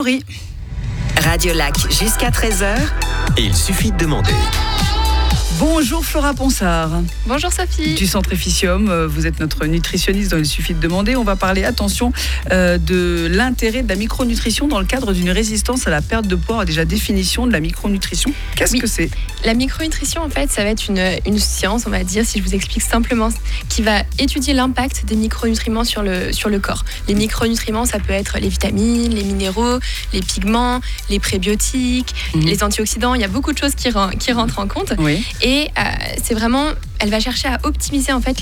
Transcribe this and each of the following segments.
Oui. Radio Lac jusqu'à 13h. Il suffit de demander. Bonjour Flora Ponsard. Bonjour Sophie. Du Centre Efficium, vous êtes notre nutritionniste dans Il suffit de demander. On va parler, attention, de l'intérêt de la micronutrition dans le cadre d'une résistance à la perte de poids. Déjà, définition de la micronutrition. Qu'est-ce que c'est ? La micronutrition, en fait, ça va être une science, on va dire, si je vous explique simplement, qui va étudier l'impact des micronutriments sur le corps. Les micronutriments, ça peut être les vitamines, les minéraux, les pigments, les prébiotiques, les antioxydants. Il y a beaucoup de choses qui rentrent en compte. Oui. Et c'est vraiment, elle va chercher à optimiser en fait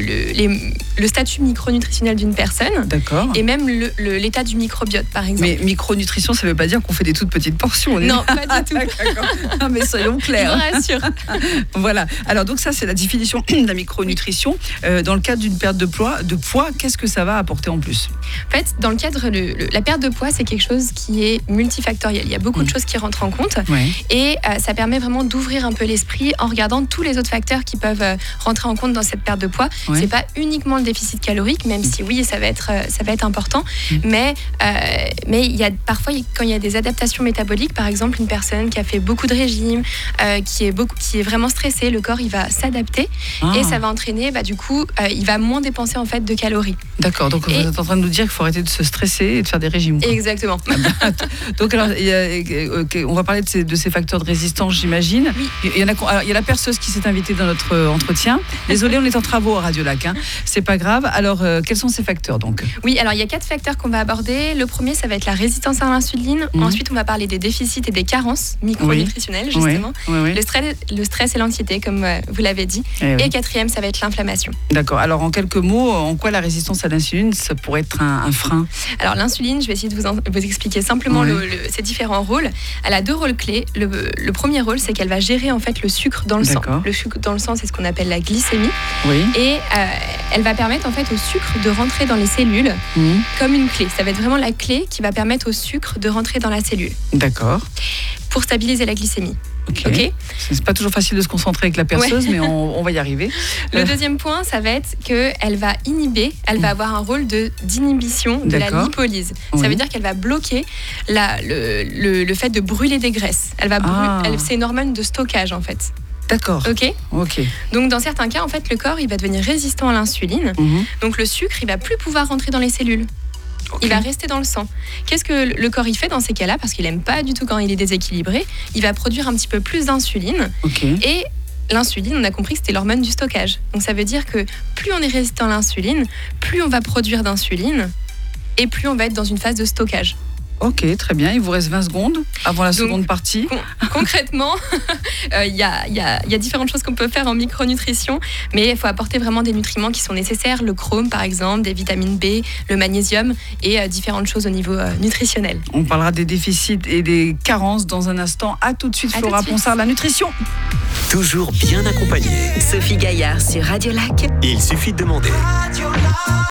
le statut micronutritionnel d'une personne. D'accord. Et même l'état du microbiote, par exemple. Mais micronutrition, ça ne veut pas dire qu'on fait des toutes petites portions. Non, pas du tout. Non, mais soyons clairs. Je vous rassure. Voilà. Alors donc ça, c'est la définition de la micronutrition. Dans le cadre d'une perte de poids, qu'est-ce que ça va apporter en plus ? En fait, dans le cadre, la perte de poids, c'est quelque chose qui est multifactoriel. Il y a beaucoup de choses qui rentrent en compte. Ouais. Et ça permet vraiment d'ouvrir un peu l'esprit en regardant tous les autres facteurs qui peuvent rentrer en compte dans cette perte de poids. Ouais. C'est pas uniquement le déficit calorique, même si oui, ça va être important. Mais il y a parfois, quand il y a des adaptations métaboliques, par exemple, une personne qui a fait beaucoup de régime, qui est vraiment stressée, le corps il va s'adapter et ça va entraîner, du coup, il va moins dépenser en fait de calories. D'accord. Donc vous êtes en train de nous dire qu'il faut arrêter de se stresser et de faire des régimes, quoi. Exactement. Donc alors, on va parler de ces facteurs de résistance, j'imagine. Oui. Il y a la perceuse qui s'est invitée dans notre entretien. Désolée, on est en travaux à Radio Lac. C'est pas grave. Alors, quels sont ces facteurs donc ? Oui, alors il y a 4 facteurs qu'on va aborder. Le premier, ça va être la résistance à l'insuline. Ensuite, on va parler des déficits et des carences micronutritionnelles, justement. Oui. Le stress et l'anxiété, comme vous l'avez dit. Et quatrième, ça va être l'inflammation. D'accord. Alors, en quelques mots, en quoi la résistance à l'insuline, ça pourrait être un frein ? Alors, l'insuline, je vais essayer de vous expliquer simplement ses différents rôles. Elle a 2 rôles clés. Le premier rôle, c'est qu'elle va gérer en fait le sucre dans le sang. Le sucre dans le sang, c'est ce qu'on appelle la glycémie. Oui. Et elle va permettre en fait au sucre de rentrer dans les cellules comme une clé. Ça va être vraiment la clé qui va permettre au sucre de rentrer dans la cellule. D'accord. Pour stabiliser la glycémie. Ok. C'est pas toujours facile de se concentrer avec la perceuse, mais on va y arriver. Le deuxième point, ça va être qu'elle va inhiber, elle va avoir un rôle d'inhibition de la lipolyse. Ça veut dire qu'elle va bloquer le fait de brûler des graisses. C'est une hormone de stockage en fait. D'accord. Ok. Donc dans certains cas, en fait, le corps il va devenir résistant à l'insuline. Donc le sucre, il va plus pouvoir rentrer dans les cellules. Il va rester dans le sang. Qu'est-ce que le corps il fait dans ces cas-là ? Parce qu'il n'aime pas du tout quand il est déséquilibré. Il va produire un petit peu plus d'insuline. Et l'insuline, on a compris que c'était l'hormone du stockage. Donc ça veut dire que plus on est résistant à l'insuline, plus on va produire d'insuline et plus on va être dans une phase de stockage. Ok, très bien. Il vous reste 20 secondes avant la seconde partie. Concrètement, il y a différentes choses qu'on peut faire en micronutrition, mais il faut apporter vraiment des nutriments qui sont nécessaires, le chrome par exemple, des vitamines B, le magnésium et différentes choses au niveau nutritionnel. On parlera des déficits et des carences dans un instant. À tout de suite, Flora Ponsard, la nutrition. Toujours bien accompagné. Sophie Gaillard sur Radio Lac. Il suffit de demander.